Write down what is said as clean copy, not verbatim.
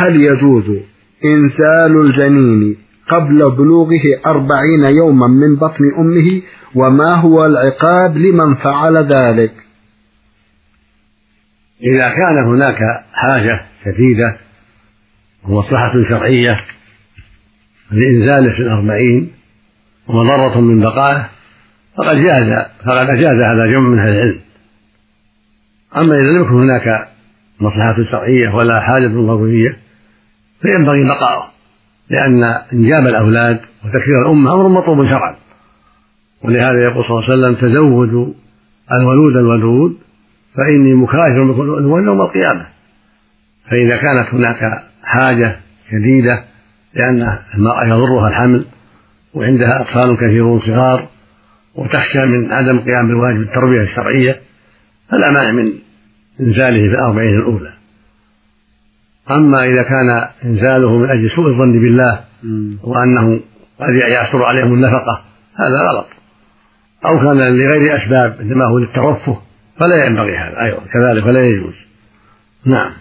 هل يجوز إنزال الجنين قبل بلوغه 40 يوما من بطن أمه؟ وما هو العقاب لمن فعل ذلك؟ إذا كان هناك حاجة شديدة ومصلحة شرعية لإنزاله في 40 ومضرة من بقائه فقد أجاز هذا جمع من أهل العلم. أما إذا لم يكن هناك مصلحة شرعية ولا حاجة ضرورية فينبغي بقاؤه، لأن إنجاب الأولاد وتكثير الأمة أمر مطلوب شرعا، ولهذا يقول صلى الله عليه وسلم: تزوجوا الولود الودود فإني مكاثر بكم الأمم يوم القيامة. فإذا كانت هناك حاجة شديدة لأن المرأة يضرها الحمل وعندها أطفال كثيرون صغار وتخشى من عدم قيام بواجب التربية الشرعية فلا مانع من إنزاله في 40 الأولى. أما إذا كان إنزاله من أجل سوء الظن بالله وأنه قد يعسر عليهم النفقة هذا غلط، أو كان لغير أسباب إنما هو للترفه فلا ينبغي هذا أيضا كذلك ولا يجوز. نعم.